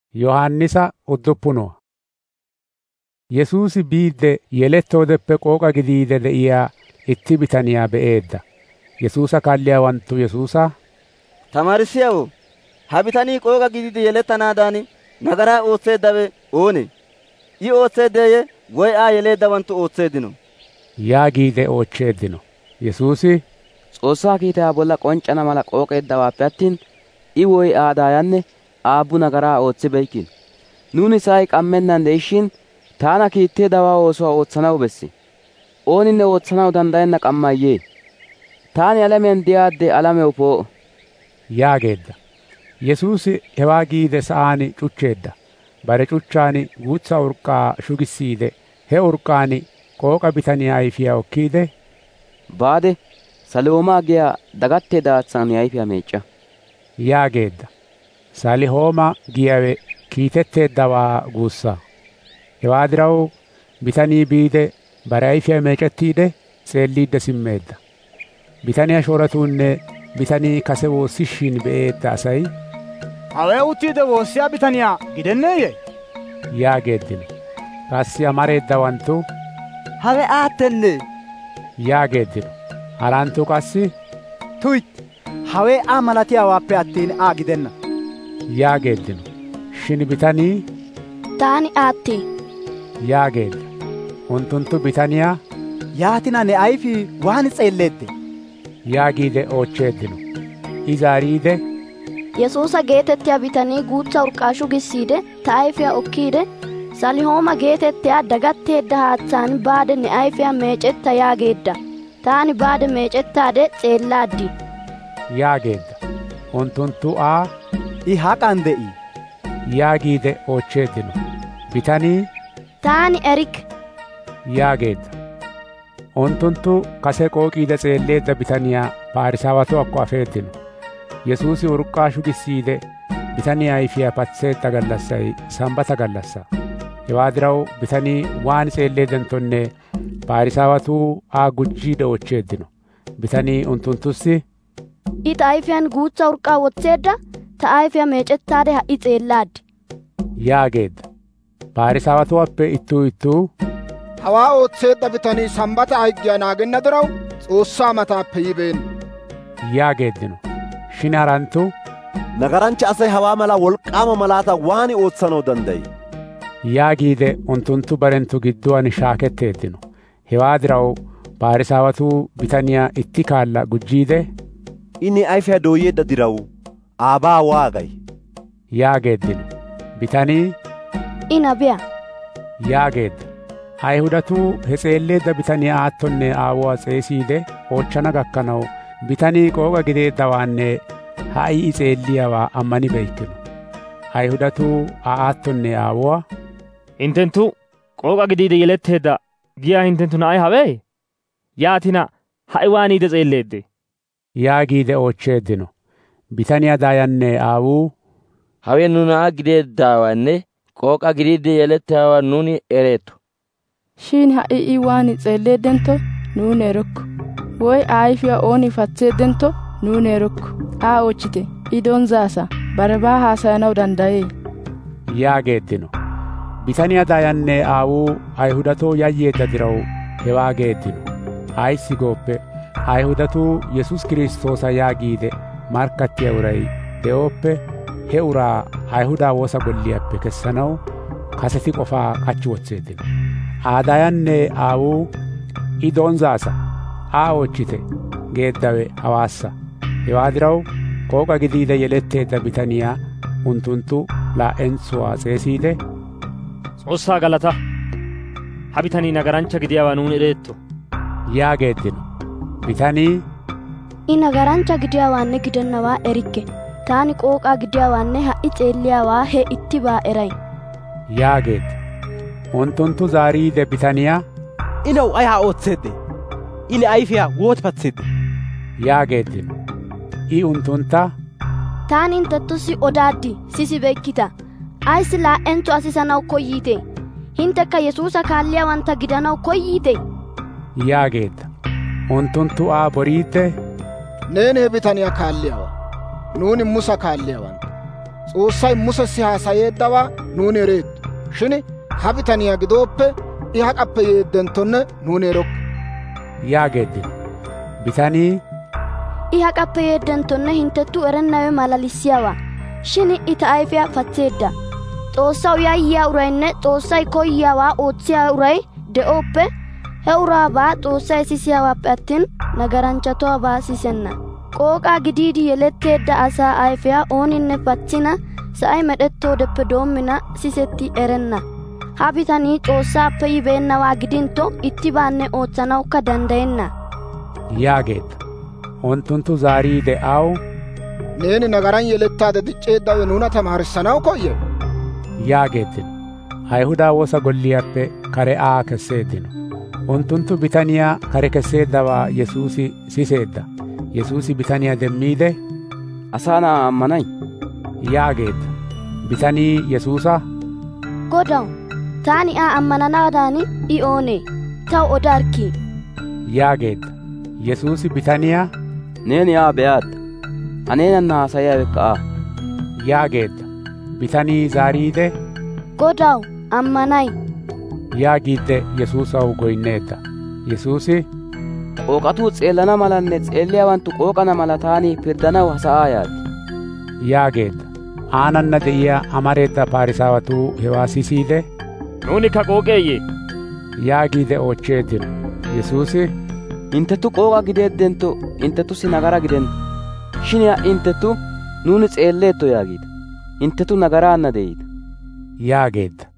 Yohannisa udduppuno. Yesuusi biidde yeletoodeppe qooqa gidiide de'iyaa itti bitaniyaa be'eedda. Yesuusa kaalliyaawanttu Yesuusa, Tamaarissiyawo, ha bitanii qooqa gidiide yelettanaadaan nagaraa ootseeddawe oonee? I ootseeddeyye woy Aa yeleeddawanttu ootseeddino? yaagiide oochcheeddino. Yesuusi, Xoossaa kiitaa bolla qonccana mala qooqeeddawaappe attin I woy Aa daayanne aabbu nagaraa ootsibeykkin. Nuuni sa'ay qammennan de'ishin taana kiitteeddawaa oosuwaa ootsanaw bessi. Ooninne ootsanaw danddayenna qammayyee. Taani alamiyaan diyaadde alamew poo'o yaageedda. Yesuusi hewaa giide sa'aan cuchcheedda. Bare cuchchaan guutsa urqqaa shugissiide he urqqaan qooqa bitaniyaa ayfiyaa okkiide, baade Salihoomaa giyaa dagatteedda haatsan ayfiyaa meecca yaageedda. Salihooma giyaawe kiitetteeddawaa guussa. Hewaa diraw bitanii biide bare ayfiyaa meecettiide xeelliidde simmeedda. Bitaniyaa shooratuunne bitanii kase woossishin be'eedda asay, Hawee uttiide woossiyaa bitaniyaa gidenneeyye? yaageeddino. Qassi amareeddawanttu, Hawe aattenne yaageeddino. Haranttu qassi, Tuy, hawee Aa malatiyaawaappe attiin Aa gidenna yaageeddino. Shin bitanii, Taani aatti yaageedda. Unttunttu bitaniyaa, Yaatina ne ayfii waan xeelleette? yaagiide oochcheeddino. I zaariide, Yesuusa geetettiyaa bitanii guutsa urqqaa shugissiide ta ayfiyaa okkiide Salihooma geetettiyaa dagatteedda haatsaan baade ne ayfiyaa meecetta yaageedda. Taani baade meecettaade xeellaaddi yaageedda. Unttunttu Aa, I haqan de'ii? yaagiide oochcheeddino. Bitanii, Taani erikke yaageedda. Unttunttu kase qooqiide xeelleedda bitaniyaa Parisaawatuwaakko afeeddino. Yesuusi urqqaa shugissiide bitanii ayfiyaa patseedda gallassay Sambata gallassa. Hewaa diraw bitanii waan xeelleedentonne Parisaawatuu Aa gujjiide oochcheeddino. Bitanii unttunttussi, I ta ayfiyaan guutsa urqqaa wotseedda ta ayfiyaa meecettaade ha'i xeellaaddi yaageedda. Parisaawatuwaappe ittuu Hawaa ootseedda bitanii Sambata higgiyaa naagenna diraw Xoossaa mataappe yibeenna yaageeddino. Shin haranttu, Nagarancha asay hawaa mala wolqaama malaata waan ootsanaw dandayi? yaagiide unttunttu barenttu gidduwaan shaaketteeddino. Hewaa diraw Parisaawatuu bitaniyaa itti kaalla gujjiide, Inni ayfiyaa dooyeedda diraw aabaa waagay yaageeddino. Bitanii, I nabiyaa yaageedda. Ayihudatuu he xeelleedda bitaniyaa aattonne aawuwaa xeesiide oochchana gakkanaw bitanii qooqa gideeddawaanne ha'i I xeelliyaawaa ammani beykkino. Ayihudatuu aattonne aawuwaa, Intenttu qooqa gidiide yeletteedda giyaa intenttu na'ay hawee? Yaatina ha'i waaniide xeelleedde? yaagiide oochcheeddino. Bitaniyaa daayanne aawuu, Hawee nu na'a gideeddaawaanne qooqa gidiide yelettiyaawaa nuuni ereetto. Shin ha'i I waan xeelleeddentto nuuni erokko. Woy ayfiyaa ooni patseeddentto nuuni erokko. Aa oochchite, I donzaasa barebaa haasayanaw dandayee yaageeddino. Bitaniyaa daayanne aawuu Ayihudatoo yayyeedda diraw hewaa geeddino. Ayissi gooppe Ayihudatuu Yesuus Kiristoosa yaagiide markkattiyaa uray de'ooppe he uraa Ayihudaa woosa golliyaappe kessanaw kaseti qofaa qachchi wotseeddino. Aa daayanne aawuu, I donzaasa Aa oochchite geeddawe hawaassa. Hewaa diraw qooqa gidiide yeletteedda bitaniyaa unttunttu laa'entsuwaa xeesiide, Xoossaa galata! Ha bitanii nagarancha gidiyaawaa nuuni ereetto yaageeddino. Bitanii, I nagarancha gidiyaawaanne gidennawaa erikke. Taani qooqaa gidiyaawaanne ha'i xeelliyaawaa he ittibaa eray yaageedda. Unttunttu zaariide bitaniyaa, Ilaw ay haa ootseedde? Ile ayfiyaa wooti patseedde? yaageeddino. I unttunta, Taani intettussi odaaddi sisibeykkita. Aysi laa'entsu asisanaw koyyiite? Hintekka Yesuusa kaalliyaawanta gidanaw koyyiite? yaageedda. Unttunttu Aa boriidde, Neeni he bitaniyaa kaalliyaawaa, nuuni Musa kaalliyaawanta S'oossay Musessi haasayeeddawaa nuuni ereetto. Shin ha bitaniyaa gidooppe I haqappe yeeddenttonne nuuni erokko yaageeddino. Bitanii I haqappe yeeddentonne hintettu erennawe malalissiyaawaa. Shin I ta ayfiyaa patseedda. Xoossaw yayyiyaa uraynne Xoossay koyyiyaawaa ootsiyaa uray de'ooppe he uraabaa Xoossay sisiyaawaappe attin nagaranchchatuwaabaa sisenna. Qooqaa gidiidi yeletteedda asaa ayfiyaa ooninne patsina sa'ay medhettoodeppe doommina sisetti erenna. Ha bitanii Xoossaappe yibeennawaa gidintto ittibaanne ootsanawukka danddayenna yaageedda. Unttunttu zaariide aw, neeni nagaran yelettaade dicceeddawe nuuna tamaarissanaw koyye? yaageeddino. Ayihuda woosa golliyaappe kare Aa kesseeddino. Unttunttu bitaniyaa kare kesseeddawaa Yesuusi siseedda. Yesuusi bitaniyaa demmiide, asaa na'aa ammanay? yaageedda. Bitanii Yesuusa, Godaw, taani Aa ammananaadaan I oonee? Taw odaarkkii yaageedda. Yesuusi bitaniyaa, neeni Aa be'aadda. Aneenan haasayiyaawekka Aa yaageedda. Bitanii zaariide, Godaw, ammanay yaagiidde Yesuusaw goynneedda. Yesuusi, qooqatuu xeellana malanne xeelliyaawanttu qooqana mala taani pirddanaw ha sa'aa yaad yaageedda. Aananna de'iyaa amareedda Parisaawatuu hewaa sisiide, nuunikka qooqeeyye yaagiide oochcheeddino. Yesuusi, inttettu qooqa gideeddentto inttettussi nagara gidenna. Shin ha'i inttettu nuuni xeelleetto yaagiita. Inttettu nagaraanna de'iita yaageedda.